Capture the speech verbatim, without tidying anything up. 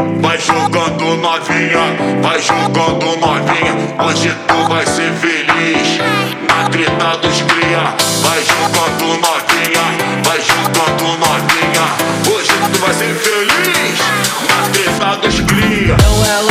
vai jogando novinha, vai jogando novinha. Hoje tu vai ser feliz na treta dos cria. Vai jogando novinha, vai jogando novinha. Hoje tu vai ser feliz na treta dos cria. Não é